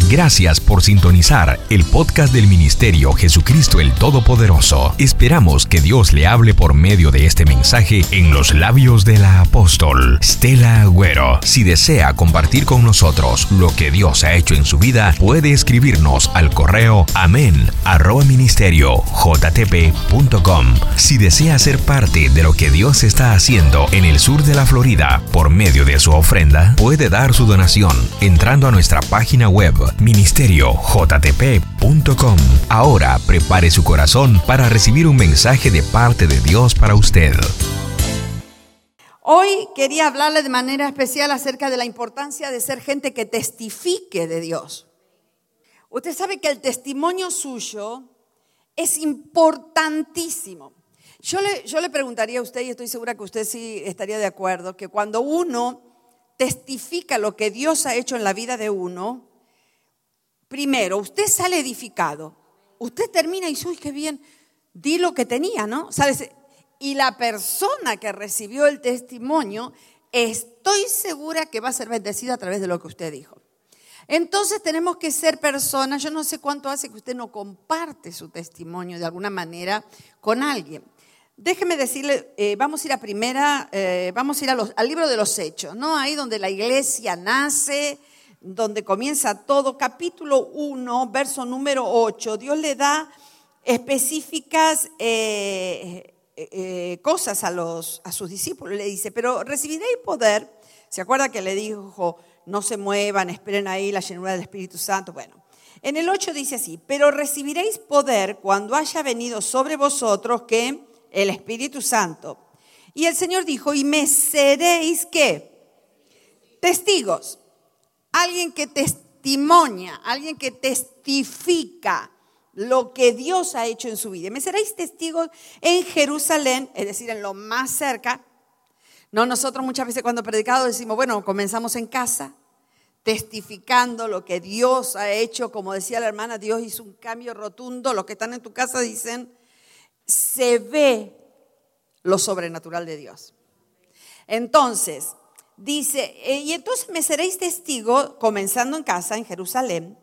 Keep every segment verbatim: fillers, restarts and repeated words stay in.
Gracias por sintonizar el podcast del Ministerio Jesucristo el Todopoderoso. Esperamos que Dios le hable por medio de este mensaje en los labios de la apóstol Stella Agüero. Si desea compartir con nosotros lo que Dios ha hecho en su vida, puede escribirnos al correo amén arroba ministerio jtp punto com. Si desea ser parte de lo que Dios está haciendo en el sur de la Florida por medio de su ofrenda, puede dar su donación entrando a nuestra página web ministerio jtp punto com. Ahora prepare su corazón para recibir un mensaje de parte de Dios para usted. Hoy quería hablarle de manera especial acerca de la importancia de ser gente que testifique de Dios. Usted sabe que el testimonio suyo es importantísimo. Yo le, yo le preguntaría a usted, y estoy segura que usted sí estaría de acuerdo, que cuando uno testifica lo que Dios ha hecho en la vida de uno, primero, usted sale edificado. Usted termina y dice, uy, qué bien, di lo que tenía, ¿no? ¿Sabes? Y la persona que recibió el testimonio, estoy segura que va a ser bendecida a través de lo que usted dijo. Entonces tenemos que ser personas, yo no sé cuánto hace que usted no comparte su testimonio de alguna manera con alguien. Déjeme decirle, eh, vamos a ir a primera, eh, vamos a ir a los, al libro de los Hechos, ¿no? Ahí donde la iglesia nace, donde comienza todo, capítulo uno, verso número ocho. Dios le da específicas eh, eh, cosas a, los, a sus discípulos. Le dice, pero recibiréis poder. ¿Se acuerda que le dijo, no se muevan, esperen ahí la llenura del Espíritu Santo? Bueno, en el ocho dice así, pero recibiréis poder cuando haya venido sobre vosotros, ¿qué? El Espíritu Santo. Y el Señor dijo, y me seréis, ¿qué? Testigos. Alguien que testimonia, alguien que testifica lo que Dios ha hecho en su vida. Me seréis testigos en Jerusalén, es decir, en lo más cerca. No, nosotros muchas veces cuando predicamos decimos, bueno, comenzamos en casa, testificando lo que Dios ha hecho. Como decía la hermana, Dios hizo un cambio rotundo. Los que están en tu casa dicen, se ve lo sobrenatural de Dios. Entonces, dice, y entonces me seréis testigos, comenzando en casa, en Jerusalén,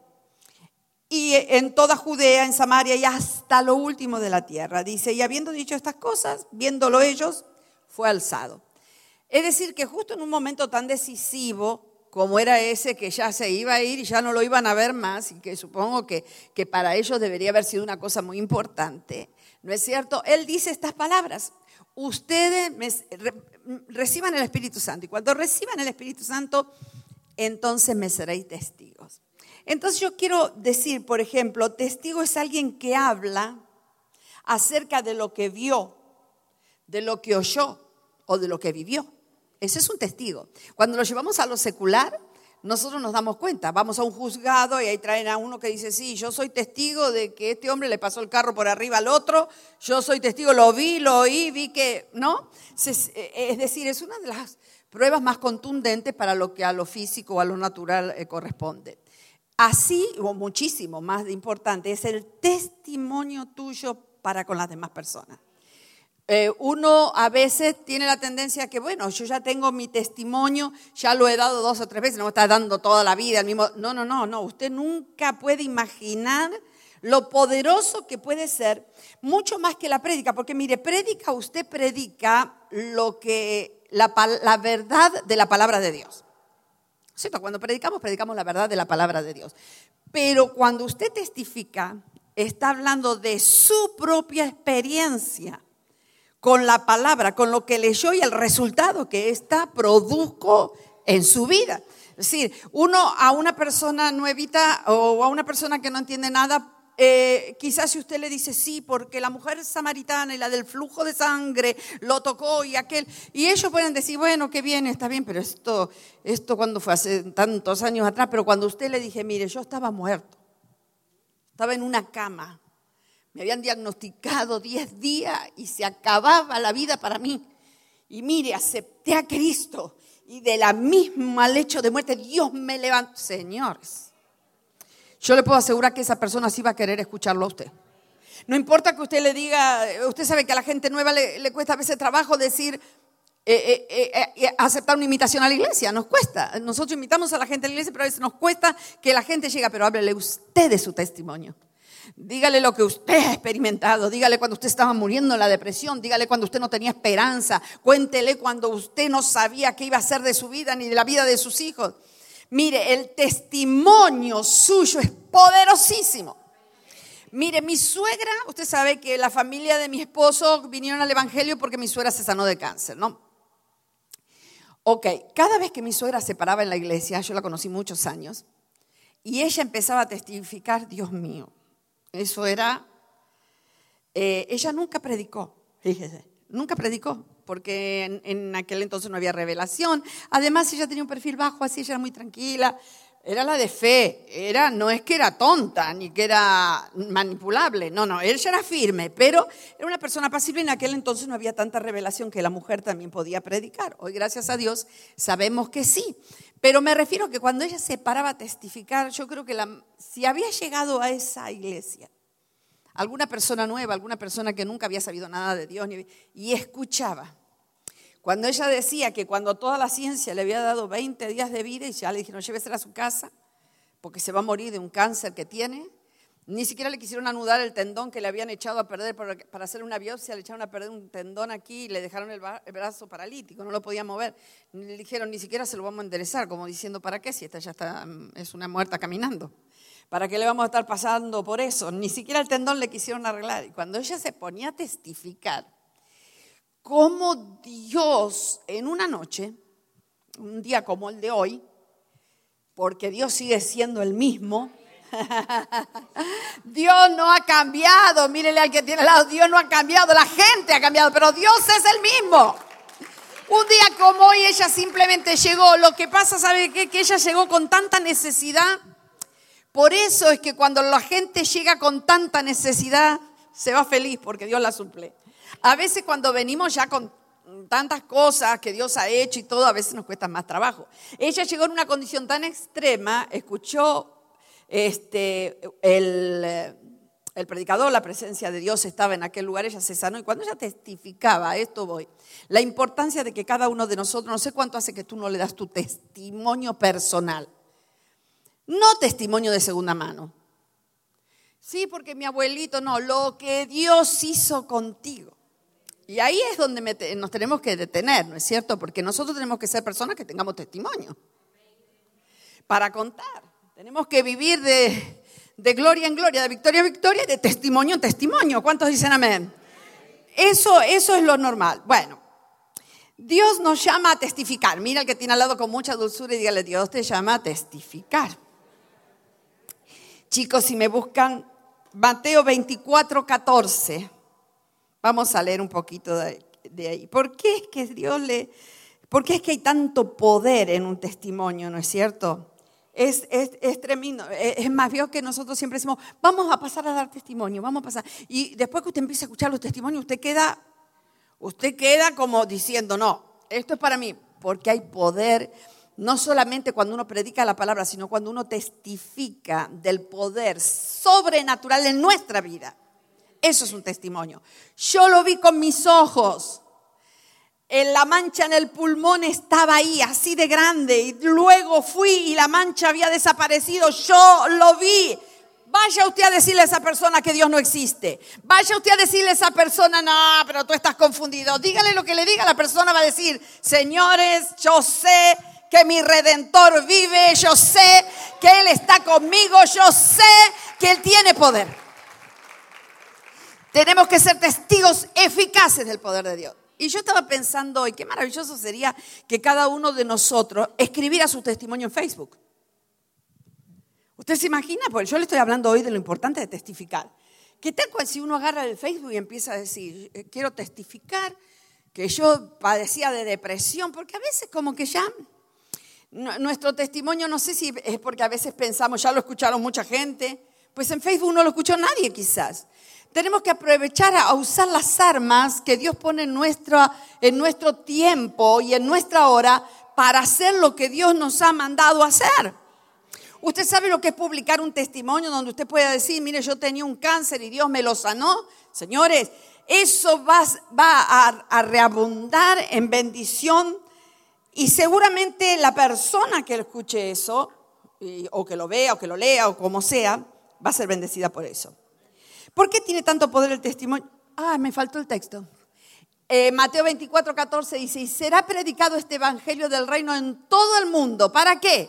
y en toda Judea, en Samaria y hasta lo último de la tierra. Dice, y habiendo dicho estas cosas, viéndolo ellos, fue alzado. Es decir, que justo en un momento tan decisivo como era ese, que ya se iba a ir y ya no lo iban a ver más, y que supongo que, que para ellos debería haber sido una cosa muy importante, ¿no es cierto? Él dice estas palabras, ustedes me, re, reciban el Espíritu Santo, y cuando reciban el Espíritu Santo, entonces me seréis testigos. Entonces yo quiero decir, por ejemplo, testigo es alguien que habla acerca de lo que vio, de lo que oyó o de lo que vivió. Ese es un testigo. Cuando lo llevamos a lo secular, nosotros nos damos cuenta. Vamos a un juzgado y ahí traen a uno que dice, sí, yo soy testigo de que este hombre le pasó el carro por arriba al otro. Yo soy testigo, lo vi, lo oí, vi que, ¿no? Es decir, es una de las pruebas más contundentes para lo que a lo físico o a lo natural eh, corresponde. Así, o muchísimo más importante, es el testimonio tuyo para con las demás personas. Eh, uno a veces tiene la tendencia que, bueno, yo ya tengo mi testimonio, ya lo he dado dos o tres veces, no me está dando toda la vida el mismo. No, no, no, no. Usted nunca puede imaginar lo poderoso que puede ser, mucho más que la prédica, porque mire, prédica, usted predica lo que la, la verdad de la palabra de Dios. ¿Cierto? Cuando predicamos, predicamos la verdad de la palabra de Dios. Pero cuando usted testifica, está hablando de su propia experiencia con la palabra, con lo que leyó y el resultado que ésta produjo en su vida. Es decir, uno a una persona nuevita o a una persona que no entiende nada, eh, quizás si usted le dice sí, porque la mujer samaritana y la del flujo de sangre lo tocó y aquel, y ellos pueden decir, bueno, qué bien, está bien, pero esto, esto cuando fue hace tantos años atrás, pero cuando usted le dije, mire, yo estaba muerto, estaba en una cama, me habían diagnosticado diez días y se acababa la vida para mí. Y mire, acepté a Cristo y de la misma lecho de muerte Dios me levantó. Señores, yo le puedo asegurar que esa persona sí va a querer escucharlo a usted. No importa que usted le diga, usted sabe que a la gente nueva le, le cuesta a veces trabajo decir, eh, eh, eh, aceptar una invitación a la iglesia, nos cuesta. Nosotros invitamos a la gente a la iglesia, pero a veces nos cuesta que la gente llegue, pero háblele usted de su testimonio. Dígale lo que usted ha experimentado, dígale cuando usted estaba muriendo en la depresión, dígale cuando usted no tenía esperanza, cuéntele cuando usted no sabía qué iba a hacer de su vida ni de la vida de sus hijos. Mire, el testimonio suyo es poderosísimo. Mire, mi suegra, usted sabe que la familia de mi esposo vinieron al evangelio porque mi suegra se sanó de cáncer, ¿no? Ok, cada vez que mi suegra se paraba en la iglesia, yo la conocí muchos años, y ella empezaba a testificar, Dios mío, eso era, eh, ella nunca predicó, fíjese, nunca predicó, porque en, en aquel entonces no había revelación. Además, ella tenía un perfil bajo, así ella era muy tranquila. Era la de fe, era, no es que era tonta ni que era manipulable, no, no, ella era firme, pero era una persona pasible. En aquel entonces no había tanta revelación que la mujer también podía predicar. Hoy, gracias a Dios, sabemos que sí, pero me refiero a que cuando ella se paraba a testificar, yo creo que la, si había llegado a esa iglesia alguna persona nueva, alguna persona que nunca había sabido nada de Dios ni, y escuchaba. Cuando ella decía que cuando toda la ciencia le había dado veinte días de vida y ya le dijeron llévesela a su casa porque se va a morir de un cáncer que tiene, ni siquiera le quisieron anudar el tendón que le habían echado a perder para, para hacer una biopsia, le echaron a perder un tendón aquí y le dejaron el, el brazo paralítico, no lo podía mover. Le dijeron ni siquiera se lo vamos a enderezar, como diciendo ¿para qué? Si esta ya está, es una muerta caminando. ¿Para qué le vamos a estar pasando por eso? Ni siquiera el tendón le quisieron arreglar. Y cuando ella se ponía a testificar, cómo Dios en una noche, un día como el de hoy, porque Dios sigue siendo el mismo, Dios no ha cambiado, mírele al que tiene al lado, Dios no ha cambiado, la gente ha cambiado, pero Dios es el mismo. Un día como hoy ella simplemente llegó, lo que pasa, ¿sabe qué? Que ella llegó con tanta necesidad, por eso es que cuando la gente llega con tanta necesidad, se va feliz porque Dios la suple. A veces cuando venimos ya con tantas cosas que Dios ha hecho y todo, a veces nos cuesta más trabajo. Ella llegó en una condición tan extrema, escuchó este, el, el predicador, la presencia de Dios estaba en aquel lugar, ella se sanó y cuando ella testificaba, a esto voy, la importancia de que cada uno de nosotros, no sé cuánto hace que tú no le das tu testimonio personal, no testimonio de segunda mano. Sí, porque mi abuelito, no, lo que Dios hizo contigo. Y ahí es donde me te, nos tenemos que detener, ¿no es cierto? Porque nosotros tenemos que ser personas que tengamos testimonio para contar. Tenemos que vivir de, de gloria en gloria, de victoria en victoria y de testimonio en testimonio. ¿Cuántos dicen amén? Eso, eso es lo normal. Bueno, Dios nos llama a testificar. Mira al que tiene al lado con mucha dulzura y dígale, Dios te llama a testificar. Chicos, si me buscan Mateo veinticuatro, catorce. Vamos a leer un poquito de, de ahí. ¿Por qué es que Dios le, por qué es que hay tanto poder en un testimonio, no es cierto? Es, es, es tremendo. Es, es más, veo que nosotros siempre decimos, vamos a pasar a dar testimonio, vamos a pasar. Y después que usted empieza a escuchar los testimonios, usted queda, usted queda como diciendo, no, esto es para mí, porque hay poder. No solamente cuando uno predica la palabra, sino cuando uno testifica del poder sobrenatural en nuestra vida. Eso es un testimonio. Yo lo vi con mis ojos. En la mancha en el pulmón estaba ahí, así de grande. Y luego fui y la mancha había desaparecido. Yo lo vi. Vaya usted a decirle a esa persona que Dios no existe. Vaya usted a decirle a esa persona, no, pero tú estás confundido. Dígale lo que le diga, la persona va a decir, señores, yo sé que mi Redentor vive, yo sé que Él está conmigo, yo sé que Él tiene poder. Tenemos que ser testigos eficaces del poder de Dios. Y yo estaba pensando hoy, qué maravilloso sería que cada uno de nosotros escribiera su testimonio en Facebook. ¿Usted se imagina? Porque yo le estoy hablando hoy de lo importante de testificar. ¿Qué tal cual si uno agarra el Facebook y empieza a decir, quiero testificar que yo padecía de depresión? Porque a veces como que ya... Nuestro testimonio, no sé si es porque a veces pensamos, ya lo escucharon mucha gente, pues en Facebook no lo escuchó nadie quizás. Tenemos que aprovechar a usar las armas que Dios pone en nuestro, en nuestro tiempo y en nuestra hora para hacer lo que Dios nos ha mandado hacer. ¿Usted sabe lo que es publicar un testimonio donde usted pueda decir, mire, yo tenía un cáncer y Dios me lo sanó? Señores, eso va, va a, a reabundar en bendición y seguramente la persona que escuche eso, y, o que lo vea, o que lo lea, o como sea, va a ser bendecida por eso. ¿Por qué tiene tanto poder el testimonio? Ah, me faltó el texto. Eh, Mateo veinticuatro, catorce dice, y será predicado este evangelio del reino en todo el mundo. ¿Para qué?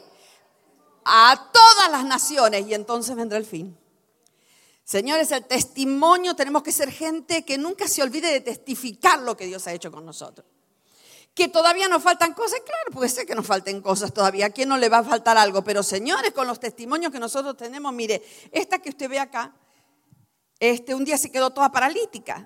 A todas las naciones, y entonces vendrá el fin. Señores, el testimonio, tenemos que ser gente que nunca se olvide de testificar lo que Dios ha hecho con nosotros. Que todavía nos faltan cosas, claro, puede ser que nos falten cosas todavía, ¿a quién no le va a faltar algo? Pero señores, con los testimonios que nosotros tenemos, mire, esta que usted ve acá, este, un día se quedó toda paralítica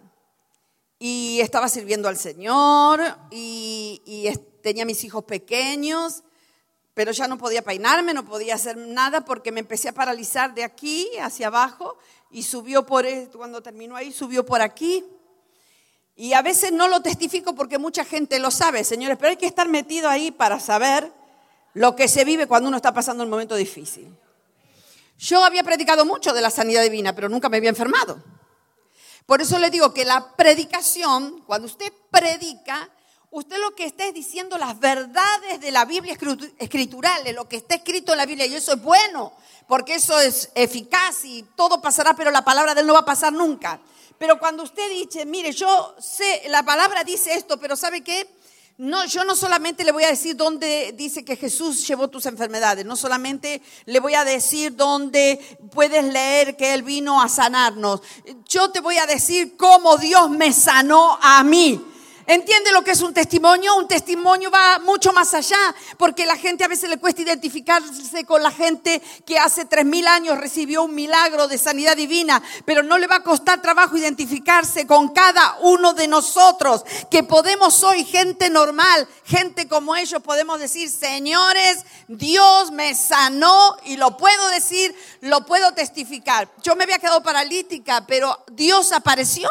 y estaba sirviendo al Señor y, y tenía mis hijos pequeños, pero ya no podía peinarme, no podía hacer nada porque me empecé a paralizar de aquí hacia abajo y subió por, cuando terminó ahí, subió por aquí. Y a veces no lo testifico porque mucha gente lo sabe, señores, pero hay que estar metido ahí para saber lo que se vive cuando uno está pasando un momento difícil. Yo había predicado mucho de la sanidad divina, pero nunca me había enfermado. Por eso le digo que la predicación, cuando usted predica, usted lo que está es diciendo las verdades de la Biblia escritural, de lo que está escrito en la Biblia, y eso es bueno, porque eso es eficaz y todo pasará, pero la palabra de Él no va a pasar nunca. Pero cuando usted dice, mire, yo sé, la palabra dice esto, pero ¿sabe qué? No, yo no solamente le voy a decir dónde dice que Jesús llevó tus enfermedades, no solamente le voy a decir dónde puedes leer que Él vino a sanarnos. Yo te voy a decir cómo Dios me sanó a mí. ¿Entiende lo que es un testimonio? Un testimonio va mucho más allá, porque la gente a veces le cuesta identificarse con la gente que hace tres mil años recibió un milagro de sanidad divina, pero no le va a costar trabajo identificarse con cada uno de nosotros, que podemos hoy, gente normal, gente como ellos, podemos decir, señores, Dios me sanó, y lo puedo decir, lo puedo testificar. Yo me había quedado paralítica, pero Dios apareció.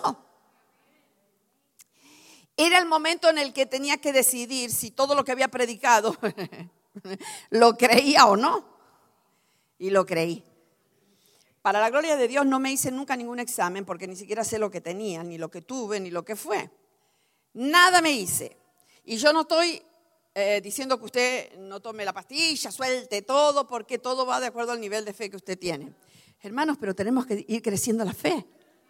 Era el momento en el que tenía que decidir si todo lo que había predicado lo creía o no. Y lo creí. Para la gloria de Dios no me hice nunca ningún examen porque ni siquiera sé lo que tenía, ni lo que tuve, ni lo que fue. Nada me hice. Y yo no estoy eh, diciendo que usted no tome la pastilla, suelte todo, porque todo va de acuerdo al nivel de fe que usted tiene. Hermanos, pero tenemos que ir creciendo la fe.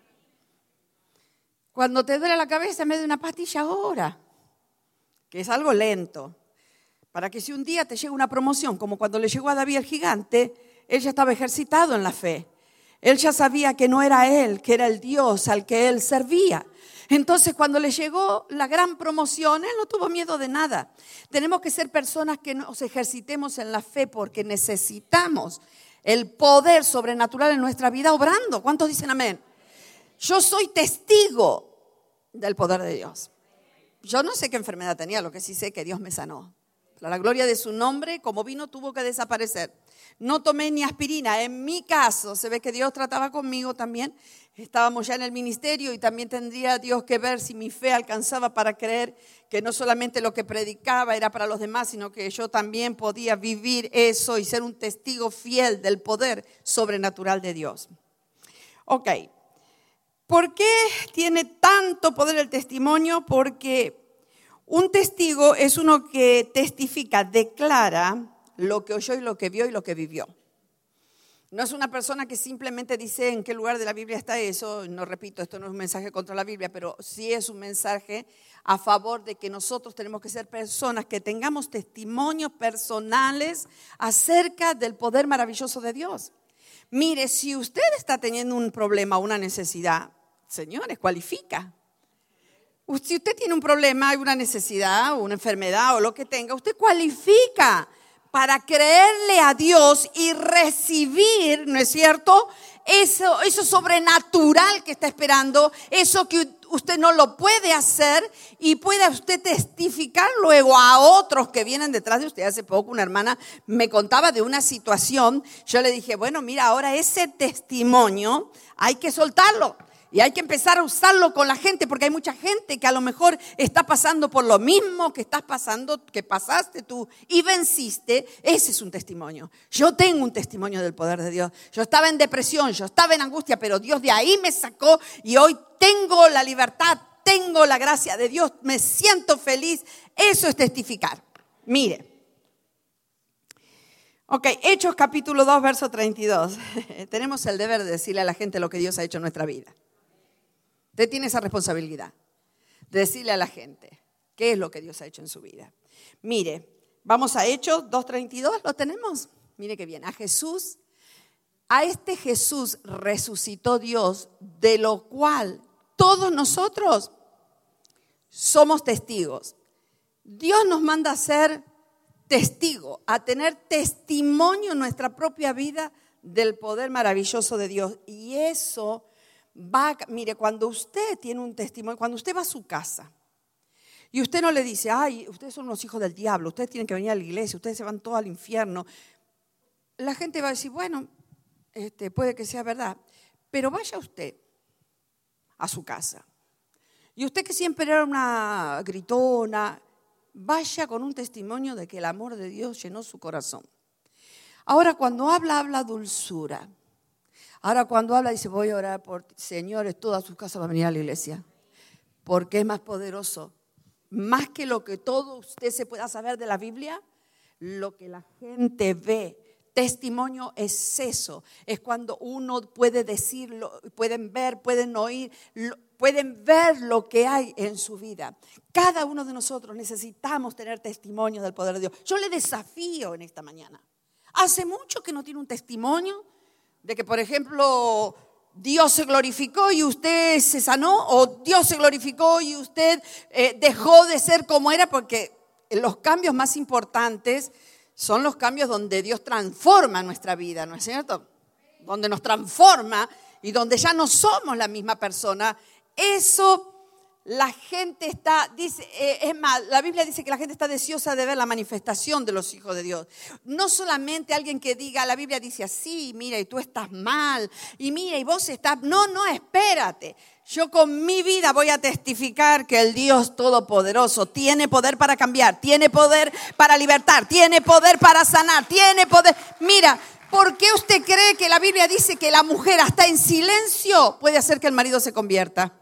Cuando te duele la cabeza en vez de una pastilla, ora, que es algo lento, para que si un día te llega una promoción, como cuando le llegó a David el gigante, él ya estaba ejercitado en la fe. Él ya sabía que no era él, que era el Dios al que él servía. Entonces, cuando le llegó la gran promoción, él no tuvo miedo de nada. Tenemos que ser personas que nos ejercitemos en la fe porque necesitamos el poder sobrenatural en nuestra vida obrando. ¿Cuántos dicen amén? Yo soy testigo del poder de Dios. Yo no sé qué enfermedad tenía, lo que sí sé que Dios me sanó. Para la gloria de su nombre, como vino, tuvo que desaparecer. No tomé ni aspirina. En mi caso, se ve que Dios trataba conmigo también. Estábamos ya en el ministerio y también tendría Dios que ver si mi fe alcanzaba para creer que no solamente lo que predicaba era para los demás, sino que yo también podía vivir eso y ser un testigo fiel del poder sobrenatural de Dios. Ok. ¿Por qué tiene tanto poder el testimonio? Porque un testigo es uno que testifica, declara lo que oyó y lo que vio y lo que vivió. No es una persona que simplemente dice en qué lugar de la Biblia está eso. No repito, esto no es un mensaje contra la Biblia, pero sí es un mensaje a favor de que nosotros tenemos que ser personas que tengamos testimonios personales acerca del poder maravilloso de Dios. Mire, si usted está teniendo un problema, una necesidad, señores, cualifica. Si usted tiene un problema, una necesidad, una enfermedad o lo que tenga, usted cualifica para creerle a Dios y recibir, ¿no es cierto?, eso, eso sobrenatural que está esperando, eso que usted no lo puede hacer y pueda usted testificar luego a otros que vienen detrás de usted. Hace poco una hermana me contaba de una situación, yo le dije, bueno, mira, ahora ese testimonio hay que soltarlo. Y hay que empezar a usarlo con la gente, porque hay mucha gente que a lo mejor está pasando por lo mismo que estás pasando, que pasaste tú y venciste. Ese es un testimonio. Yo tengo un testimonio del poder de Dios. Yo estaba en depresión, yo estaba en angustia, pero Dios de ahí me sacó y hoy tengo la libertad, tengo la gracia de Dios, me siento feliz. Eso es testificar. Mire. Ok, Hechos capítulo dos, verso treinta y dos. Tenemos el deber de decirle a la gente lo que Dios ha hecho en nuestra vida. Usted tiene esa responsabilidad de decirle a la gente qué es lo que Dios ha hecho en su vida. Mire, vamos a Hechos dos treinta y dos, ¿lo tenemos? Mire qué bien, a Jesús, a este Jesús resucitó Dios, de lo cual todos nosotros somos testigos. Dios nos manda a ser testigos, a tener testimonio en nuestra propia vida del poder maravilloso de Dios. Y eso va, mire, cuando usted tiene un testimonio, cuando usted va a su casa y usted no le dice, ay, ustedes son unos hijos del diablo, ustedes tienen que venir a la iglesia, ustedes se van todos al infierno, la gente va a decir, bueno, este, puede que sea verdad, pero vaya usted a su casa. Y usted que siempre era una gritona, vaya con un testimonio de que el amor de Dios llenó su corazón. Ahora, cuando habla, habla dulzura. Ahora, cuando habla, dice, voy a orar por ti. Señores, toda su casa va a venir a la iglesia. Porque es más poderoso. Más que lo que todo usted se pueda saber de la Biblia, lo que la gente ve. Testimonio es eso. Es cuando uno puede decirlo, pueden ver, pueden oír, lo, pueden ver lo que hay en su vida. Cada uno de nosotros necesitamos tener testimonio del poder de Dios. Yo le desafío en esta mañana. Hace mucho que no tiene un testimonio de que, por ejemplo, Dios se glorificó y usted se sanó, o Dios se glorificó y usted eh, dejó de ser como era, porque los cambios más importantes son los cambios donde Dios transforma nuestra vida, ¿no es cierto? Donde nos transforma y donde ya no somos la misma persona. Eso la gente está, dice, eh, es más, la Biblia dice que la gente está deseosa de ver la manifestación de los hijos de Dios. No solamente alguien que diga, la Biblia dice así, mira, y tú estás mal, y mira, y vos estás, no, no, espérate. Yo con mi vida voy a testificar que el Dios Todopoderoso tiene poder para cambiar, tiene poder para libertar, tiene poder para sanar, tiene poder. Mira, ¿por qué usted cree que la Biblia dice que la mujer hasta en silencio puede hacer que el marido se convierta?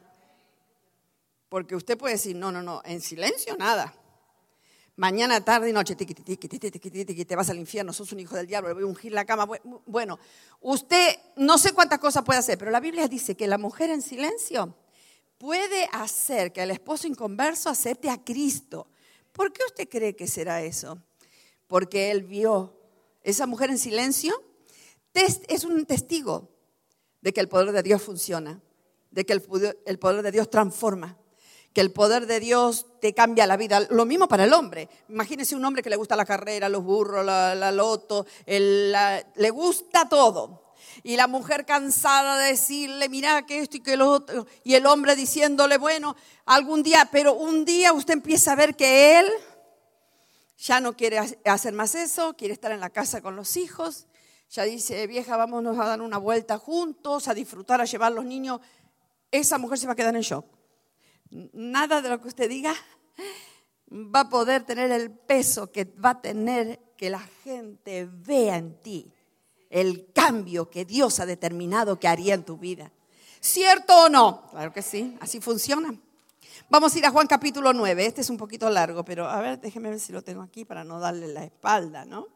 Porque usted puede decir, no, no, no, en silencio nada. Mañana, tarde y noche, tiqui, tiqui, tiqui, tiqui, tiqui, te vas al infierno, sos un hijo del diablo, le voy a ungir la cama. Bueno, usted no sé cuántas cosas puede hacer, pero la Biblia dice que la mujer en silencio puede hacer que el esposo inconverso acepte a Cristo. ¿Por qué usted cree que será eso? Porque él vio, esa mujer en silencio es un testigo de que el poder de Dios funciona, de que el poder de Dios transforma, que el poder de Dios te cambia la vida. Lo mismo para el hombre. Imagínese un hombre que le gusta la carrera, los burros, la, la loto, el, la, le gusta todo. Y la mujer cansada de decirle, mira que esto y que lo otro. Y el hombre diciéndole, bueno, algún día, pero un día usted empieza a ver que él ya no quiere hacer más eso, quiere estar en la casa con los hijos. Ya dice, vieja, vámonos a dar una vuelta juntos, a disfrutar, a llevar a los niños. Esa mujer se va a quedar en shock. Nada de lo que usted diga va a poder tener el peso que va a tener que la gente vea en ti el cambio que Dios ha determinado que haría en tu vida. ¿Cierto o no? Claro que sí, así funciona. Vamos a ir a Juan capítulo nueve. Este es un poquito largo, pero a ver, déjeme ver si lo tengo aquí para no darle la espalda, ¿no?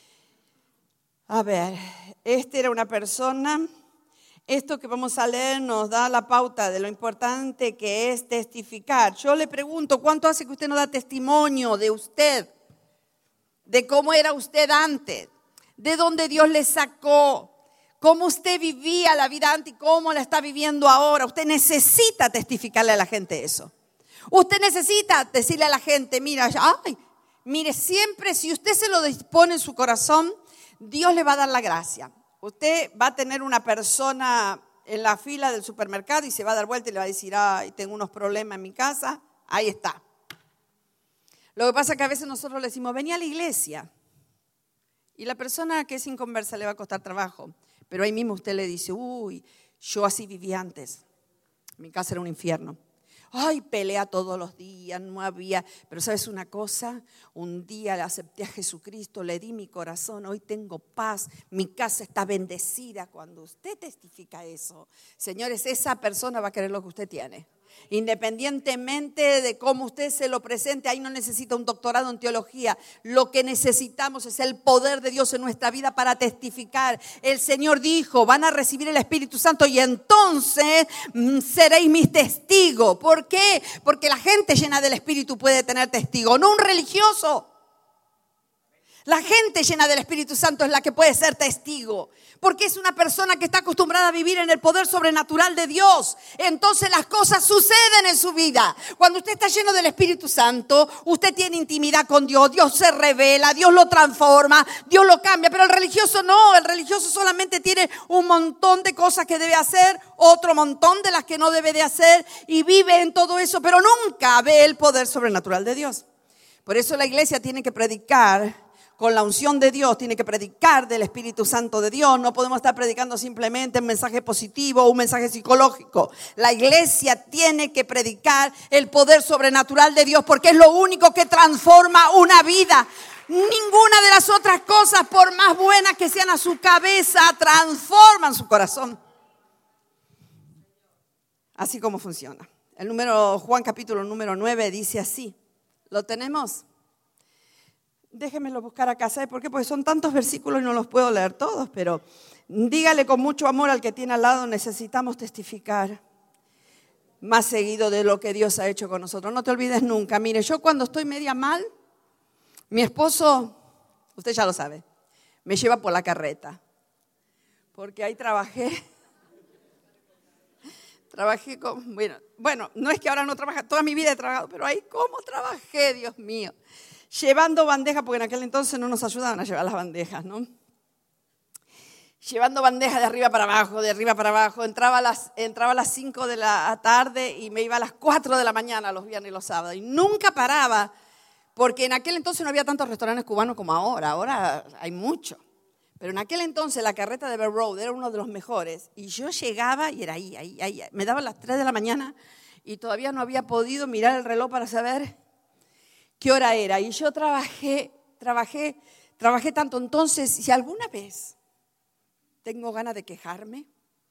A ver, este era una persona. Esto que vamos a leer nos da la pauta de lo importante que es testificar. Yo le pregunto, ¿cuánto hace que usted no da testimonio de usted? De cómo era usted antes, de dónde Dios le sacó, cómo usted vivía la vida antes y cómo la está viviendo ahora. Usted necesita testificarle a la gente eso. Usted necesita decirle a la gente, mira, ay, mire, siempre si usted se lo dispone en su corazón, Dios le va a dar la gracia. Usted va a tener una persona en la fila del supermercado y se va a dar vuelta y le va a decir, ay, tengo unos problemas en mi casa. Ahí está. Lo que pasa es que a veces nosotros le decimos, vení a la iglesia. Y la persona que es inconversa le va a costar trabajo. Pero ahí mismo usted le dice, uy, yo así viví antes. Mi casa era un infierno. Ay, pelea todos los días, no había. Pero ¿sabes una cosa? Un día le acepté a Jesucristo, le di mi corazón, hoy tengo paz, mi casa está bendecida. Cuando usted testifica eso, señores, esa persona va a querer lo que usted tiene. Independientemente de cómo usted se lo presente, ahí no necesita un doctorado en teología. Lo que necesitamos es el poder de Dios en nuestra vida para testificar. El Señor dijo, van a recibir el Espíritu Santo y entonces mm, seréis mis testigos. ¿Por qué? Porque la gente llena del Espíritu puede tener testigo, no un religioso. La gente llena del Espíritu Santo es la que puede ser testigo, porque es una persona que está acostumbrada a vivir en el poder sobrenatural de Dios. Entonces las cosas suceden en su vida. Cuando usted está lleno del Espíritu Santo, usted tiene intimidad con Dios, Dios se revela, Dios lo transforma, Dios lo cambia. Pero el religioso no, el religioso solamente tiene un montón de cosas que debe hacer, otro montón de las que no debe de hacer y vive en todo eso, pero nunca ve el poder sobrenatural de Dios. Por eso la iglesia tiene que predicar con la unción de Dios, tiene que predicar del Espíritu Santo de Dios. No podemos estar predicando simplemente un mensaje positivo o un mensaje psicológico. La iglesia tiene que predicar el poder sobrenatural de Dios, porque es lo único que transforma una vida. Ninguna de las otras cosas, por más buenas que sean a su cabeza, transforman su corazón. Así como funciona. El número, Juan capítulo número nueve dice así. ¿Lo tenemos? Déjenmelo buscar acá. ¿Sabe por qué? Porque son tantos versículos y no los puedo leer todos, pero dígale con mucho amor al que tiene al lado, necesitamos testificar más seguido de lo que Dios ha hecho con nosotros. No te olvides nunca. Mire, yo cuando estoy media mal, mi esposo, usted ya lo sabe, me lleva por la carreta, porque ahí trabajé. Trabajé con, bueno, bueno, no es que ahora no trabaje, toda mi vida he trabajado, pero ahí cómo trabajé, Dios mío. Llevando bandejas, porque en aquel entonces no nos ayudaban a llevar las bandejas, ¿no? Llevando bandejas de arriba para abajo, de arriba para abajo. Entraba a las, entraba a las cinco de la tarde y me iba a las cuatro de la mañana los viernes y los sábados. Y nunca paraba, porque en aquel entonces no había tantos restaurantes cubanos como ahora. Ahora hay mucho. Pero en aquel entonces la carreta de Bell Road era uno de los mejores. Y yo llegaba y era ahí, ahí, ahí. Me daban las tres de la mañana y todavía no había podido mirar el reloj para saber qué hora era. Y yo trabajé, trabajé, trabajé tanto. Entonces, si alguna vez tengo ganas de quejarme,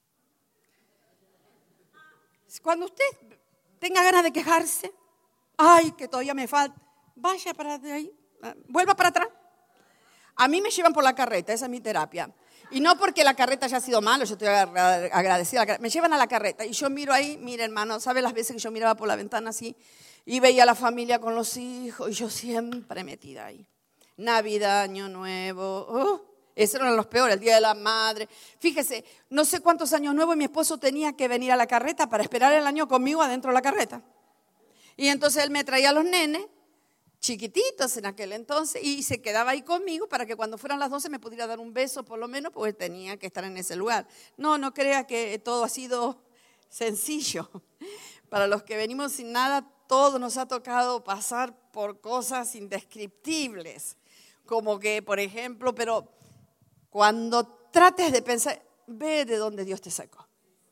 cuando usted tenga ganas de quejarse, ay, que todavía me falta, vaya para ahí, vuelva para atrás. A mí me llevan por la carreta, esa es mi terapia. Y no porque la carreta haya sido malo, yo estoy agradecida. Me llevan a la carreta y yo miro ahí, mire hermano, ¿sabe las veces que yo miraba por la ventana así? Y veía a la familia con los hijos y yo siempre metida ahí. Navidad, Año Nuevo, uh, esos eran los peores, el Día de la Madre. Fíjese, no sé cuántos años nuevos mi esposo tenía que venir a la carreta para esperar el año conmigo adentro de la carreta. Y entonces él me traía a los nenes, chiquititos en aquel entonces, y se quedaba ahí conmigo para que cuando fueran las doce me pudiera dar un beso por lo menos, porque tenía que estar en ese lugar. No, no crea que todo ha sido sencillo. Para los que venimos sin nada, todo nos ha tocado pasar por cosas indescriptibles. Como que, por ejemplo, pero cuando trates de pensar, ve de dónde Dios te sacó.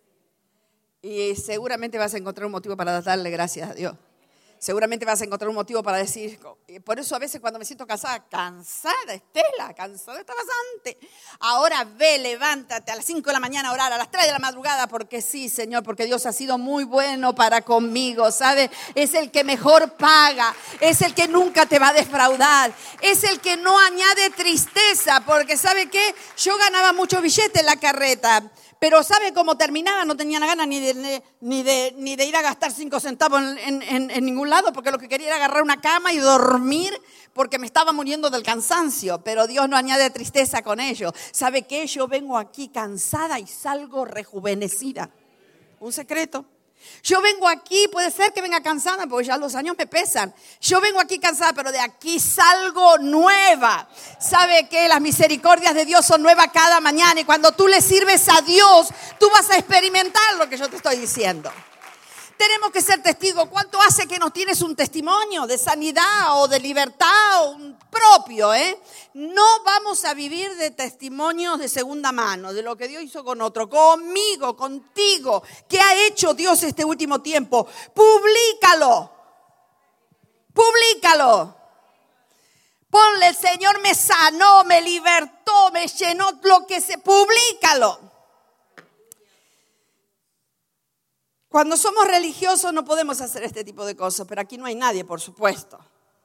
Y seguramente vas a encontrar un motivo para darle gracias a Dios. Seguramente vas a encontrar un motivo para decir, por eso a veces cuando me siento cansada, cansada Estela, cansada está bastante. Ahora ve, levántate a las cinco de la mañana a orar, a las tres de la madrugada, porque sí, Señor, porque Dios ha sido muy bueno para conmigo, ¿sabe? Es el que mejor paga, es el que nunca te va a defraudar, es el que no añade tristeza, porque ¿sabe qué? Yo ganaba mucho billete en la carreta. Pero ¿sabe cómo terminaba? No tenía ganas ni de, ni de, ni de ir a gastar cinco centavos en, en, en ningún lado, porque lo que quería era agarrar una cama y dormir, porque me estaba muriendo del cansancio. Pero Dios no añade tristeza con ello. ¿Sabe qué? Yo vengo aquí cansada y salgo rejuvenecida. Un secreto. Yo vengo aquí, puede ser que venga cansada, porque ya los años me pesan. Yo vengo aquí cansada, pero de aquí salgo nueva. ¿Sabe qué? Las misericordias de Dios son nuevas cada mañana. Y cuando tú le sirves a Dios, tú vas a experimentar lo que yo te estoy diciendo. Tenemos que ser testigos. ¿Cuánto hace que nos tienes un testimonio de sanidad o de libertad o un propio? ¿eh? No vamos a vivir de testimonios de segunda mano, de lo que Dios hizo con otro, conmigo, contigo. ¿Qué ha hecho Dios este último tiempo? Publícalo. Publícalo. Ponle, el Señor me sanó, me libertó, me llenó, lo que se, publícalo. Cuando somos religiosos no podemos hacer este tipo de cosas, pero aquí no hay nadie, por supuesto.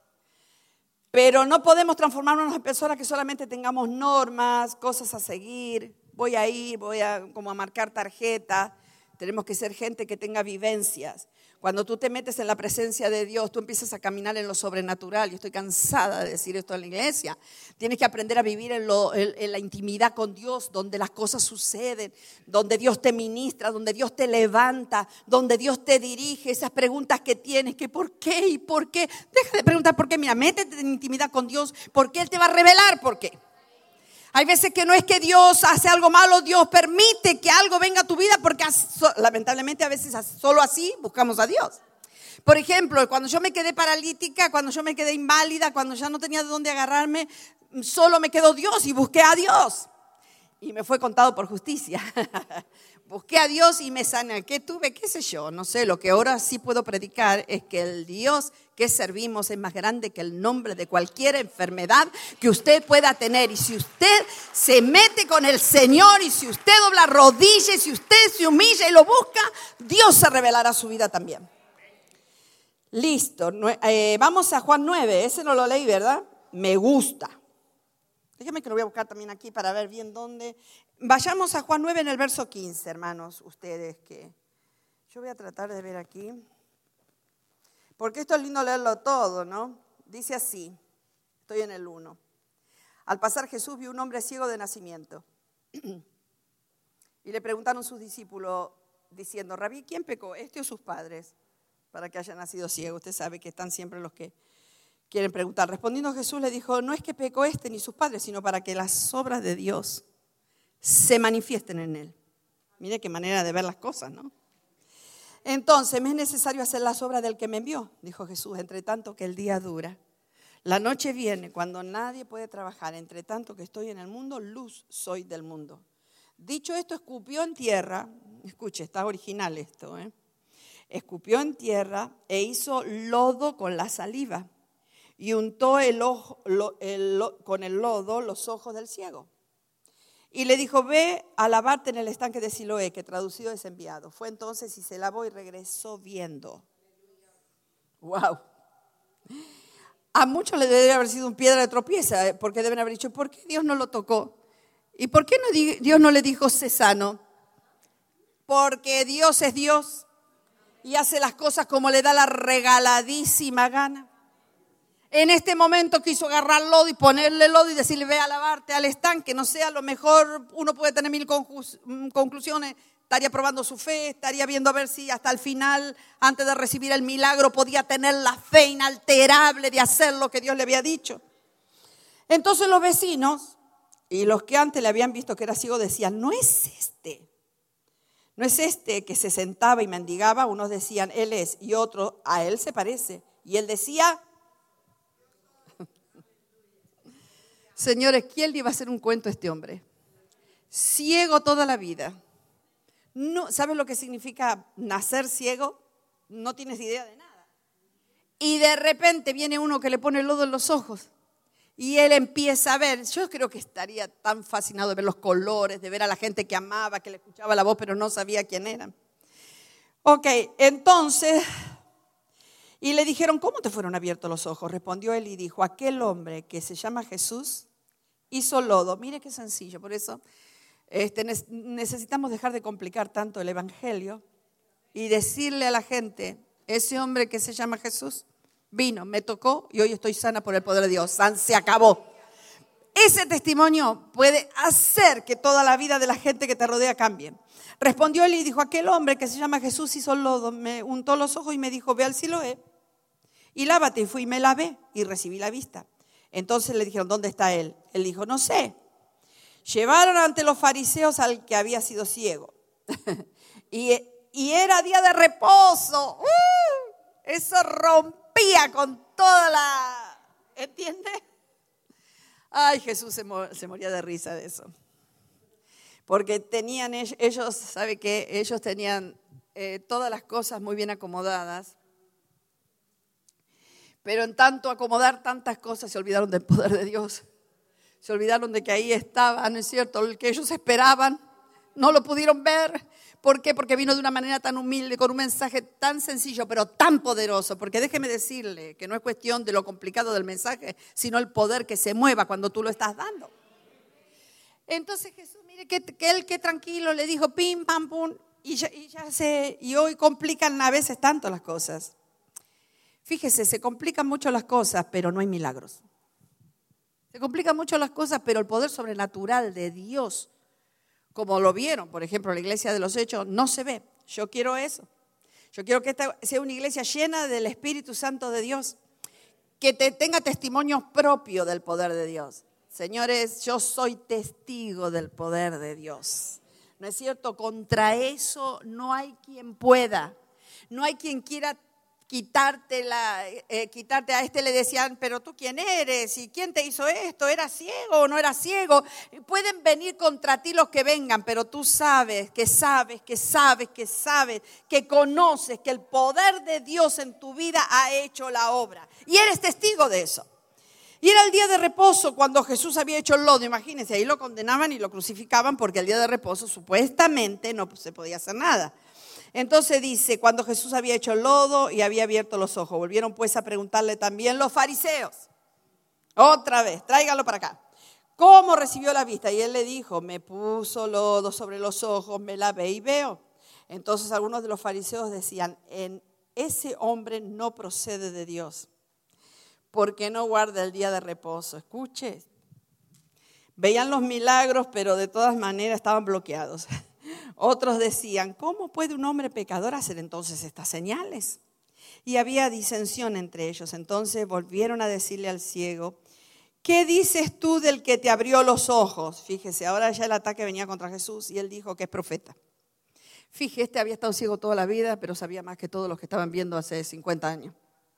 Pero no podemos transformarnos en personas que solamente tengamos normas, cosas a seguir. Voy a ir, voy a, como a marcar tarjeta. Tenemos que ser gente que tenga vivencias. Cuando tú te metes en la presencia de Dios, tú empiezas a caminar en lo sobrenatural. Yo estoy cansada de decir esto en la iglesia. Tienes que aprender a vivir en, lo, en, en la intimidad con Dios, donde las cosas suceden, donde Dios te ministra, donde Dios te levanta, donde Dios te dirige. Esas preguntas que tienes, que por qué y por qué. Deja de preguntar por qué. Mira, métete en intimidad con Dios, porque Él te va a revelar por qué. Hay veces que no es que Dios hace algo malo, Dios permite que algo venga a tu vida porque lamentablemente a veces solo así buscamos a Dios. Por ejemplo, cuando yo me quedé paralítica, cuando yo me quedé inválida, cuando ya no tenía de dónde agarrarme, solo me quedó Dios y busqué a Dios. Y me fue contado por justicia. Busqué a Dios y me sané. ¿Qué tuve? ¿Qué sé yo? No sé, lo que ahora sí puedo predicar es que el Dios que servimos es más grande que el nombre de cualquier enfermedad que usted pueda tener. Y si usted se mete con el Señor y si usted dobla rodillas y si usted se humilla y lo busca, Dios se revelará a su vida también. Listo. Eh, vamos a Juan nueve. Ese no lo leí, ¿verdad? Me gusta. Déjeme que lo voy a buscar también aquí para ver bien dónde. Vayamos a Juan nueve en el verso quince, hermanos, ustedes que yo voy a tratar de ver aquí. Porque esto es lindo leerlo todo, ¿no? Dice así, estoy en el uno. Al pasar Jesús vio un hombre ciego de nacimiento. Y le preguntaron sus discípulos diciendo, Rabí, ¿quién pecó, este o sus padres, para que haya nacido ciego? Usted sabe que están siempre los que quieren preguntar. Respondiendo Jesús le dijo, no es que pecó este ni sus padres, sino para que las obras de Dios se manifiesten en él. Mire qué manera de ver las cosas, ¿no? Entonces, me es necesario hacer las obras del que me envió, dijo Jesús, entre tanto que el día dura. La noche viene cuando nadie puede trabajar, entre tanto que estoy en el mundo, luz soy del mundo. Dicho esto, escupió en tierra, escuche, está original esto, ¿eh? Escupió en tierra e hizo lodo con la saliva y untó el ojo, lo, el, lo, con el lodo los ojos del ciego. Y le dijo, ve a lavarte en el estanque de Siloé, que traducido es enviado. Fue entonces y se lavó y regresó viendo. Wow. A muchos le debe haber sido un piedra de tropieza, porque deben haber dicho, ¿por qué Dios no lo tocó? ¿Y por qué no, Dios no le dijo, sé sano? Porque Dios es Dios y hace las cosas como le da la regaladísima gana. En este momento quiso agarrar lodo y ponerle lodo y decirle, ve a lavarte al estanque. No sé, a lo mejor uno puede tener mil conclusiones. Estaría probando su fe, estaría viendo a ver si hasta el final, antes de recibir el milagro, podía tener la fe inalterable de hacer lo que Dios le había dicho. Entonces los vecinos y los que antes le habían visto que era ciego decían, no es este. No es este que se sentaba y mendigaba. Unos decían, él es, y otros, a él se parece. Y él decía, señores, ¿quién le iba a hacer un cuento a este hombre? Ciego toda la vida. No, ¿sabes lo que significa nacer ciego? No tienes idea de nada. Y de repente viene uno que le pone lodo en los ojos y él empieza a ver. Yo creo que estaría tan fascinado de ver los colores, de ver a la gente que amaba, que le escuchaba la voz, pero no sabía quién eran. Ok, entonces, y le dijeron, ¿cómo te fueron abiertos los ojos? Respondió él y dijo, aquel hombre que se llama Jesús hizo lodo. Mire qué sencillo, por eso este, necesitamos dejar de complicar tanto el evangelio y decirle a la gente, ese hombre que se llama Jesús vino, me tocó y hoy estoy sana por el poder de Dios. San, se acabó. Ese testimonio puede hacer que toda la vida de la gente que te rodea cambie. Respondió él y dijo, aquel hombre que se llama Jesús hizo lodo, me untó los ojos y me dijo, ve al Siloé y lávate. Y fui y me lavé y recibí la vista. Entonces le dijeron, ¿dónde está él? Él dijo, no sé. Llevaron ante los fariseos al que había sido ciego. y, y era día de reposo. ¡Uh! Eso rompía con toda la... ¿Entiende? Ay, Jesús se, mor- se moría de risa de eso. Porque tenían ellos, ¿sabe qué? Ellos tenían eh, todas las cosas muy bien acomodadas. Pero en tanto acomodar tantas cosas se olvidaron del poder de Dios. Se olvidaron de que ahí estaba, ¿no es cierto? El que ellos esperaban, no lo pudieron ver. ¿Por qué? Porque vino de una manera tan humilde, con un mensaje tan sencillo, pero tan poderoso. Porque déjeme decirle que no es cuestión de lo complicado del mensaje, sino el poder que se mueva cuando tú lo estás dando. Entonces Jesús, mire que, que él que tranquilo le dijo pim, pam, pum, y ya, y ya se, y hoy complican a veces tanto las cosas. Fíjese, se complican mucho las cosas, pero no hay milagros. Se complican mucho las cosas, pero el poder sobrenatural de Dios, como lo vieron, por ejemplo, en la iglesia de los Hechos, no se ve. Yo quiero eso. Yo quiero que esta sea una iglesia llena del Espíritu Santo de Dios, que te tenga testimonios propios del poder de Dios. Señores, yo soy testigo del poder de Dios. ¿No es cierto? Contra eso no hay quien pueda. No hay quien quiera quitarte, la, eh, quitarte. A este le decían, pero tú quién eres y quién te hizo esto, ¿eras ciego o no eras ciego? Pueden venir contra ti los que vengan, pero tú sabes, que sabes, que sabes, que sabes, que conoces que el poder de Dios en tu vida ha hecho la obra y eres testigo de eso. Y era el día de reposo cuando Jesús había hecho el lodo. Imagínense, ahí lo condenaban y lo crucificaban porque el día de reposo supuestamente no se podía hacer nada. Entonces dice, cuando Jesús había hecho el lodo y había abierto los ojos, volvieron pues a preguntarle también los fariseos. Otra vez, tráiganlo para acá. ¿Cómo recibió la vista? Y él le dijo, me puso lodo sobre los ojos, me lavé y veo. Entonces algunos de los fariseos decían, en ese hombre no procede de Dios, porque no guarda el día de reposo. Escuche, veían los milagros, pero de todas maneras estaban bloqueados. Otros decían, ¿cómo puede un hombre pecador hacer entonces estas señales? Y había disensión entre ellos. Entonces volvieron a decirle al ciego, ¿qué dices tú del que te abrió los ojos? Fíjese, ahora ya el ataque venía contra Jesús y él dijo que es profeta. Fíjese, este había estado ciego toda la vida, pero sabía más que todos los que estaban viendo hace cincuenta años.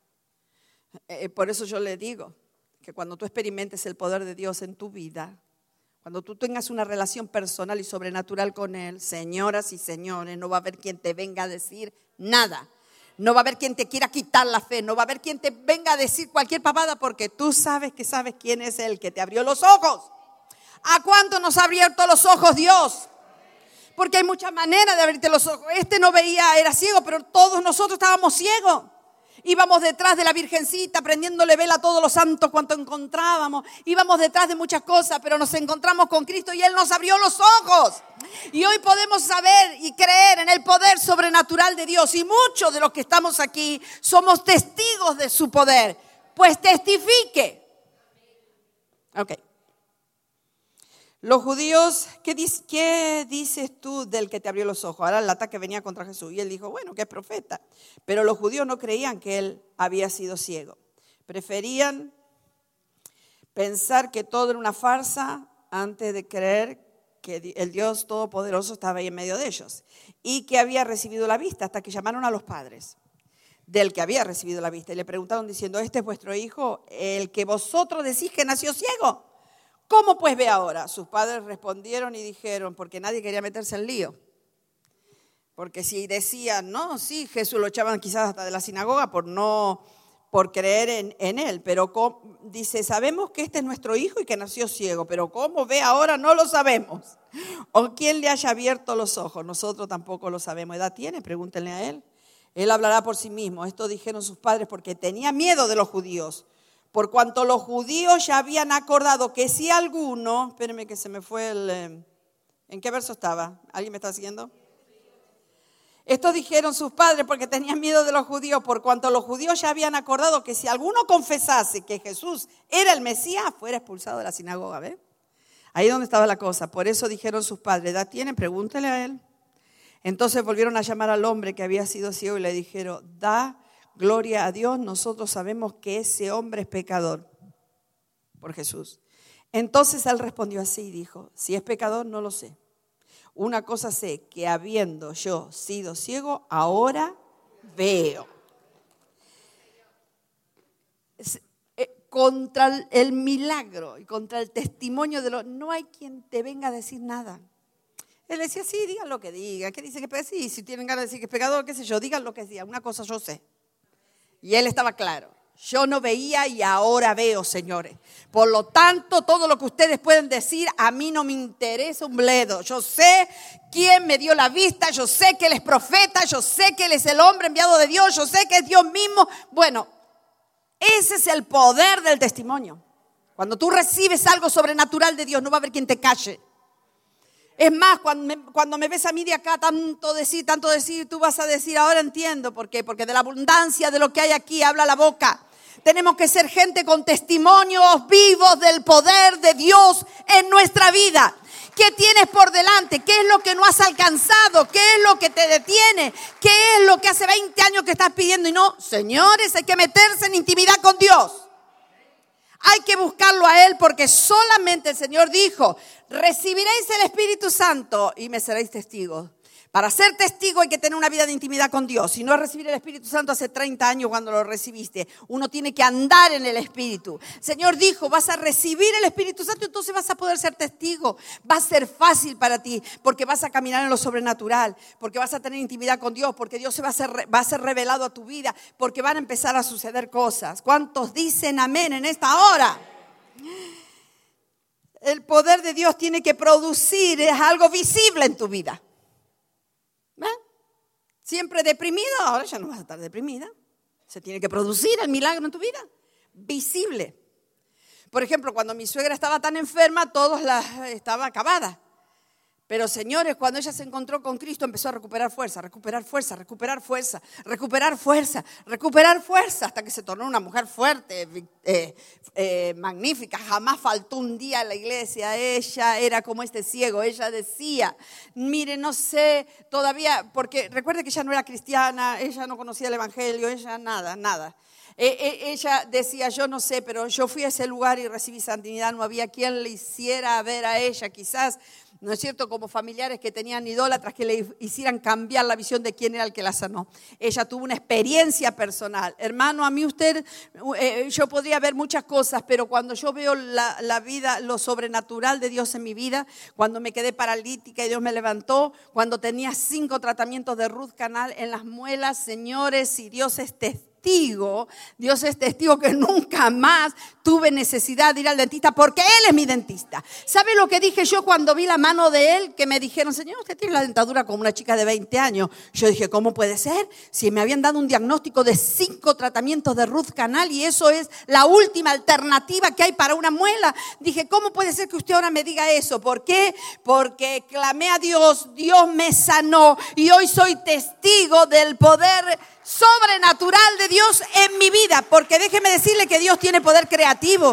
Eh, por eso yo le digo que cuando tú experimentes el poder de Dios en tu vida, cuando tú tengas una relación personal y sobrenatural con Él, señoras y señores, no va a haber quien te venga a decir nada. No va a haber quien te quiera quitar la fe. No va a haber quien te venga a decir cualquier pavada porque tú sabes que sabes quién es el que te abrió los ojos. ¿A cuánto nos ha abierto los ojos Dios? Porque hay muchas maneras de abrirte los ojos. Este no veía, era ciego, pero todos nosotros estábamos ciegos. Íbamos detrás de la Virgencita, prendiéndole vela a todos los santos cuanto encontrábamos. Íbamos detrás de muchas cosas, pero nos encontramos con Cristo y Él nos abrió los ojos. Y hoy podemos saber y creer en el poder sobrenatural de Dios. Y muchos de los que estamos aquí somos testigos de su poder. Pues testifique. Ok. Los judíos, ¿qué, dice, ¿qué dices tú del que te abrió los ojos? Ahora el ataque venía contra Jesús y él dijo, bueno, que es profeta. Pero los judíos no creían que él había sido ciego. Preferían pensar que todo era una farsa antes de creer que el Dios Todopoderoso estaba ahí en medio de ellos. Y que había recibido la vista hasta que llamaron a los padres del que había recibido la vista. Y le preguntaron diciendo, ¿este es vuestro hijo, el que vosotros decís que nació ciego? ¿Cómo pues ve ahora? Sus padres respondieron y dijeron, porque nadie quería meterse en lío. Porque si decían, no, sí, Jesús lo echaban quizás hasta de la sinagoga por no, por creer en, en él. Pero ¿cómo? Dice, sabemos que este es nuestro hijo y que nació ciego, pero ¿cómo ve ahora? No lo sabemos. ¿O quién le haya abierto los ojos? Nosotros tampoco lo sabemos. ¿Edad tiene? Pregúntenle a él. Él hablará por sí mismo. Esto dijeron sus padres porque tenía miedo de los judíos. Por cuanto los judíos ya habían acordado que si alguno, espérenme que se me fue el, eh, ¿en qué verso estaba? ¿Alguien me está siguiendo? Esto dijeron sus padres porque tenían miedo de los judíos, por cuanto los judíos ya habían acordado que si alguno confesase que Jesús era el Mesías, fuera expulsado de la sinagoga, ¿ves? Ahí es donde estaba la cosa. Por eso dijeron sus padres, ¿edad tiene? Pregúntele a él. Entonces volvieron a llamar al hombre que había sido ciego y le dijeron, da gloria a Dios, nosotros sabemos que ese hombre es pecador por Jesús. Entonces él respondió así y dijo, si es pecador no lo sé. Una cosa sé, que habiendo yo sido ciego, ahora veo. Es, eh, contra el, el milagro y contra el testimonio de lo, no hay quien te venga a decir nada. Él decía, sí, digan lo que digan. ¿Qué dice que es? Sí, si tienen ganas de decir que es pecador, qué sé yo, digan lo que digan. Una cosa yo sé. Y él estaba claro. Yo no veía y ahora veo, señores. Por lo tanto, todo lo que ustedes pueden decir, a mí no me interesa un bledo. Yo sé quién me dio la vista, yo sé que Él es profeta, yo sé que Él es el hombre enviado de Dios, yo sé que es Dios mismo. Bueno, ese es el poder del testimonio. Cuando tú recibes algo sobrenatural de Dios, no va a haber quien te calle. Es más, cuando me, cuando me ves a mí de acá, tanto decir, tanto decir, tú vas a decir, ahora entiendo por qué. Porque de la abundancia de lo que hay aquí habla la boca. Tenemos que ser gente con testimonios vivos del poder de Dios en nuestra vida. ¿Qué tienes por delante? ¿Qué es lo que no has alcanzado? ¿Qué es lo que te detiene? ¿Qué es lo que hace veinte años que estás pidiendo? Y no, señores, hay que meterse en intimidad con Dios. Hay que buscarlo a Él porque solamente el Señor dijo, recibiréis el Espíritu Santo y me seréis testigos. Para ser testigo hay que tener una vida de intimidad con Dios. Si no es recibir el Espíritu Santo hace treinta años cuando lo recibiste, uno tiene que andar en el Espíritu. El Señor dijo, vas a recibir el Espíritu Santo, entonces vas a poder ser testigo. Va a ser fácil para ti porque vas a caminar en lo sobrenatural, porque vas a tener intimidad con Dios, porque Dios se va a ser, va a ser revelado a tu vida, porque van a empezar a suceder cosas. ¿Cuántos dicen amén en esta hora? El poder de Dios tiene que producir es algo visible en tu vida. ¿Eh? Siempre deprimida, ahora ya no vas a estar deprimida. Se tiene que producir el milagro en tu vida, visible. Por ejemplo, cuando mi suegra estaba tan enferma, todos la estaba acabada. Pero señores, cuando ella se encontró con Cristo, empezó a recuperar fuerza, recuperar fuerza, recuperar fuerza, recuperar fuerza, recuperar fuerza, hasta que se tornó una mujer fuerte, eh, eh, magnífica. Jamás faltó un día en la iglesia. Ella era como este ciego. Ella decía, mire, no sé, todavía, porque recuerde que ella no era cristiana, ella no conocía el evangelio, ella nada, nada. Ella decía, yo no sé, pero yo fui a ese lugar y recibí santidad. No había quien le hiciera ver a ella, quizás, ¿no es cierto?, como familiares que tenían idólatras que le hicieran cambiar la visión de quién era el que la sanó. Ella tuvo una experiencia personal. Hermano, a mí usted, eh, yo podría ver muchas cosas, pero cuando yo veo la, la vida, lo sobrenatural de Dios en mi vida, cuando me quedé paralítica y Dios me levantó, cuando tenía cinco tratamientos de root canal en las muelas, señores, y Dios es testigo. Testigo, Dios es testigo que nunca más tuve necesidad de ir al dentista porque Él es mi dentista. ¿Sabe lo que dije yo cuando vi la mano de Él? Que me dijeron, Señor, usted tiene la dentadura como una chica de veinte años. Yo dije, ¿cómo puede ser? Si me habían dado un diagnóstico de cinco tratamientos de root canal y eso es la última alternativa que hay para una muela. Dije, ¿cómo puede ser que usted ahora me diga eso? ¿Por qué? Porque clamé a Dios, Dios me sanó y hoy soy testigo del poder sobrenatural de Dios en mi vida, porque déjeme decirle que Dios tiene poder creativo.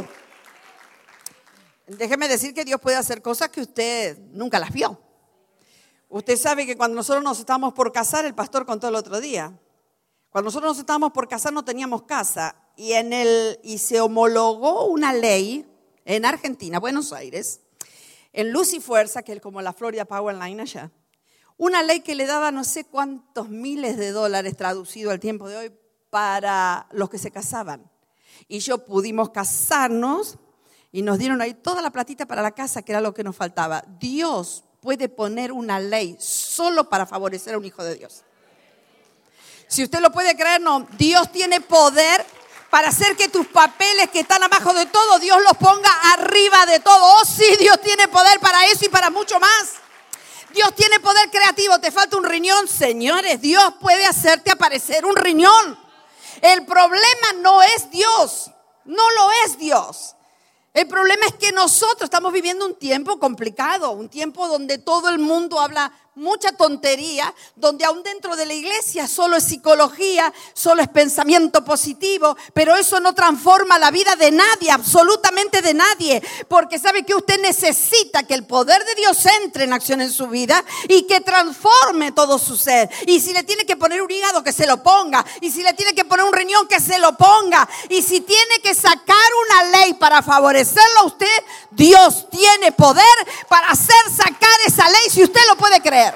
Déjeme decir que Dios puede hacer cosas que usted nunca las vio. Usted sabe que cuando nosotros nos estábamos por casar, el pastor contó el otro día, cuando nosotros nos estábamos por casar no teníamos casa y, en el, y se homologó una ley en Argentina, Buenos Aires, en Luz y Fuerza, que es como la Florida Power Line allá. Una ley que le daba no sé cuántos miles de dólares traducido al tiempo de hoy para los que se casaban. Y yo pudimos casarnos y nos dieron ahí toda la platita para la casa, que era lo que nos faltaba. Dios puede poner una ley solo para favorecer a un hijo de Dios. Si usted lo puede creer, no. Dios tiene poder para hacer que tus papeles que están abajo de todo, Dios los ponga arriba de todo. Oh, sí, Dios tiene poder para eso y para mucho más. Dios tiene poder creativo. ¿Te falta un riñón? Señores, Dios puede hacerte aparecer un riñón. El problema no es Dios. No lo es Dios. El problema es que nosotros estamos viviendo un tiempo complicado. Un tiempo donde todo el mundo habla mucha tontería, donde aún dentro de la iglesia solo es psicología, solo es pensamiento positivo, pero eso no transforma la vida de nadie, absolutamente de nadie, porque sabe que usted necesita que el poder de Dios entre en acción en su vida y que transforme todo su ser. Y si le tiene que poner un hígado, que se lo ponga, y si le tiene que poner un riñón, que se lo ponga, y si tiene que sacar una ley para favorecerlo a usted, Dios tiene poder para hacer sacar esa ley, si usted lo puede creer.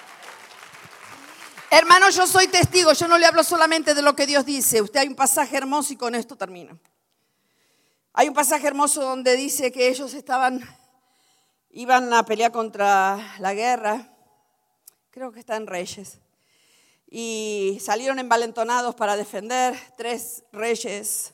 Hermano, yo soy testigo, yo no le hablo solamente de lo que Dios dice. Usted, hay un pasaje hermoso y con esto termino. Hay un pasaje hermoso donde dice que ellos estaban, iban a pelear contra la guerra, creo que está en Reyes, y salieron envalentonados para defender tres reyes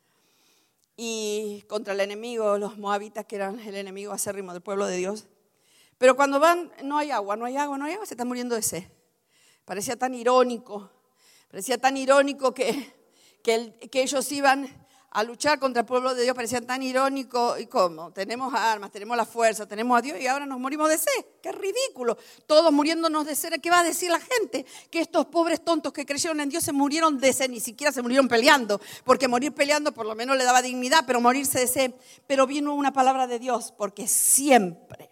y contra el enemigo, los moabitas, que eran el enemigo acérrimo del pueblo de Dios. Pero cuando van, no hay agua, no hay agua, no hay agua, se están muriendo de sed. Parecía tan irónico, parecía tan irónico que, que, el, que ellos iban a luchar contra el pueblo de Dios, parecía tan irónico. ¿Y cómo? Tenemos armas, tenemos la fuerza, tenemos a Dios y ahora nos morimos de sed. ¡Qué ridículo! Todos muriéndonos de sed. ¿Qué va a decir la gente? Que estos pobres tontos que creyeron en Dios se murieron de sed, ni siquiera se murieron peleando, porque morir peleando por lo menos le daba dignidad, pero morirse de sed. Pero vino una palabra de Dios, porque siempre,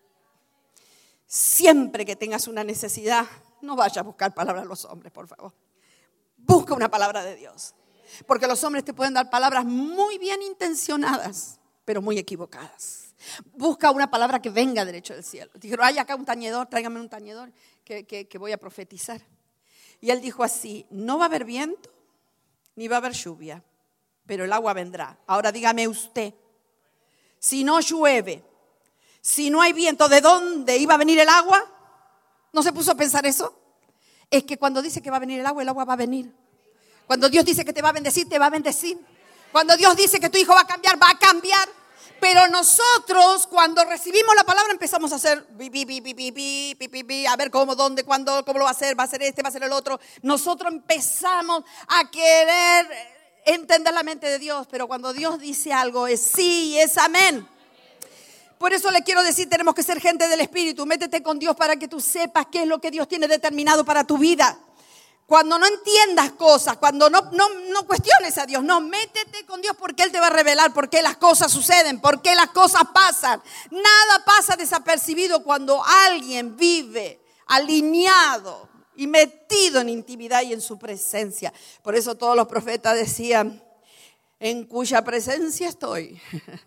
siempre que tengas una necesidad, no vayas a buscar palabras a los hombres, por favor. Busca una palabra de Dios. Porque los hombres te pueden dar palabras muy bien intencionadas, pero muy equivocadas. Busca una palabra que venga derecho del cielo. Dijeron, hay acá un tañedor, tráigame un tañedor que, que, que voy a profetizar. Y él dijo así, no va a haber viento, ni va a haber lluvia, pero el agua vendrá. Ahora dígame usted, si no llueve, si no hay viento, ¿de dónde iba a venir el agua? ¿No se puso a pensar eso? Es que cuando dice que va a venir el agua, el agua va a venir. Cuando Dios dice que te va a bendecir, te va a bendecir. Cuando Dios dice que tu hijo va a cambiar, va a cambiar. Pero nosotros, cuando recibimos la palabra, empezamos a hacer bi, bi, bi, bi, bi, bi, bi, bi, bi, a ver cómo, dónde, cuándo, cómo lo va a hacer, va a ser este, va a ser el otro. Nosotros empezamos a querer entender la mente de Dios, pero cuando Dios dice algo es sí y es amén. Por eso le quiero decir, tenemos que ser gente del Espíritu. Métete con Dios para que tú sepas qué es lo que Dios tiene determinado para tu vida. Cuando no entiendas cosas, cuando no, no, no cuestiones a Dios, no, métete con Dios porque Él te va a revelar por qué las cosas suceden, por qué las cosas pasan. Nada pasa desapercibido cuando alguien vive alineado y metido en intimidad y en su presencia. Por eso todos los profetas decían, en cuya presencia estoy.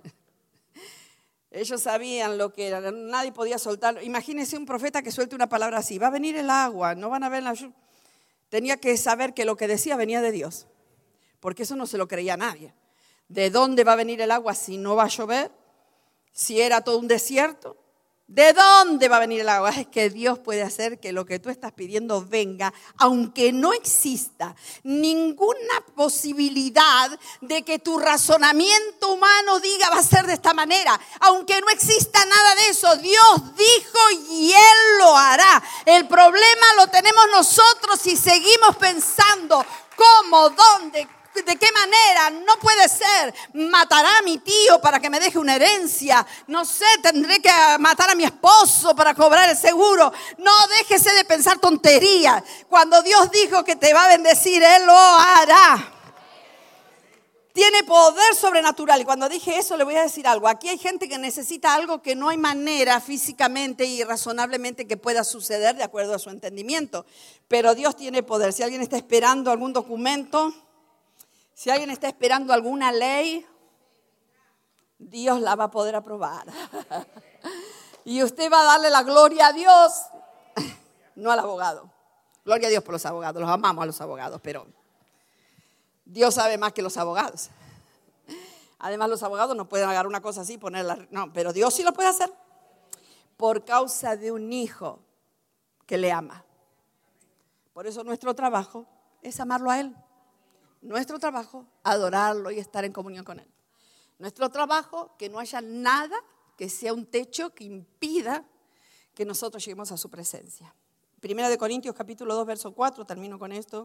Ellos sabían lo que era, nadie podía soltarlo. Imagínense un profeta que suelte una palabra así, va a venir el agua, no van a ver la lluvia. Tenía que saber que lo que decía venía de Dios, porque eso no se lo creía nadie. ¿De dónde va a venir el agua si no va a llover? Si era todo un desierto. ¿De dónde va a venir el agua? Es que Dios puede hacer que lo que tú estás pidiendo venga, aunque no exista ninguna posibilidad de que tu razonamiento humano diga va a ser de esta manera. Aunque no exista nada de eso, Dios dijo y Él lo hará. El problema lo tenemos nosotros si seguimos pensando cómo, dónde, ¿de qué manera? No puede ser. Matará a mi tío para que me deje una herencia. No sé, tendré que matar a mi esposo para cobrar el seguro. No, déjese de pensar tonterías. Cuando Dios dijo que te va a bendecir, Él lo hará. Tiene poder sobrenatural. Y cuando dije eso, le voy a decir algo. Aquí hay gente que necesita algo que no hay manera físicamente y razonablemente que pueda suceder de acuerdo a su entendimiento. Pero Dios tiene poder. Si alguien está esperando algún documento, si alguien está esperando alguna ley, Dios la va a poder aprobar. Y usted va a darle la gloria a Dios, no al abogado. Gloria a Dios por los abogados, los amamos a los abogados, pero Dios sabe más que los abogados. Además, los abogados no pueden agarrar una cosa así y ponerla. No, pero Dios sí lo puede hacer. Por causa de un hijo que le ama. Por eso nuestro trabajo es amarlo a Él. Nuestro trabajo, adorarlo y estar en comunión con Él. Nuestro trabajo, que no haya nada que sea un techo que impida que nosotros lleguemos a su presencia. Primera de Corintios capítulo dos, verso cuatro, termino con esto.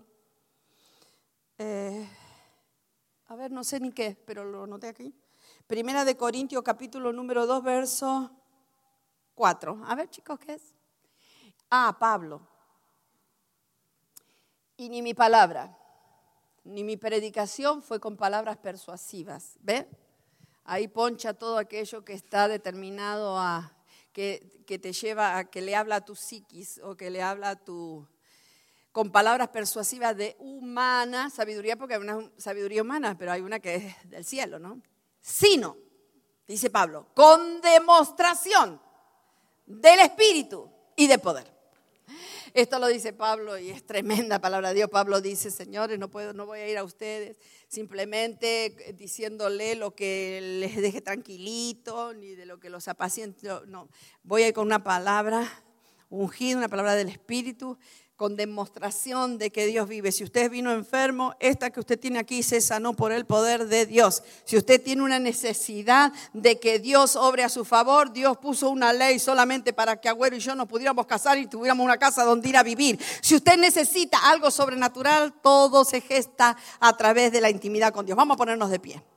Eh, a ver, no sé ni qué, pero lo anoté aquí. Primera de Corintios capítulo número dos, verso cuatro. A ver, chicos, ¿qué es? Ah, Pablo. Y ni mi palabra, ni mi predicación fue con palabras persuasivas. ¿Ve? Ahí poncha todo aquello que está determinado a, que, que te lleva a que le habla a tu psiquis o que le habla a tu, con palabras persuasivas de humana sabiduría, porque hay una sabiduría humana, pero hay una que es del cielo, ¿no? Sino, dice Pablo, con demostración del Espíritu y de poder. Esto lo dice Pablo y es tremenda palabra de Dios. Pablo dice, señores, no puedo, no voy a ir a ustedes simplemente diciéndole lo que les deje tranquilito, ni de lo que los apaciente. No, voy a ir con una palabra ungida, una palabra del Espíritu, con demostración de que Dios vive. Si usted vino enfermo, esta que usted tiene aquí se sanó por el poder de Dios. Si usted tiene una necesidad de que Dios obre a su favor, Dios puso una ley solamente para que Agüero y yo nos pudiéramos casar y tuviéramos una casa donde ir a vivir. Si usted necesita algo sobrenatural, todo se gesta a través de la intimidad con Dios. Vamos a ponernos de pie.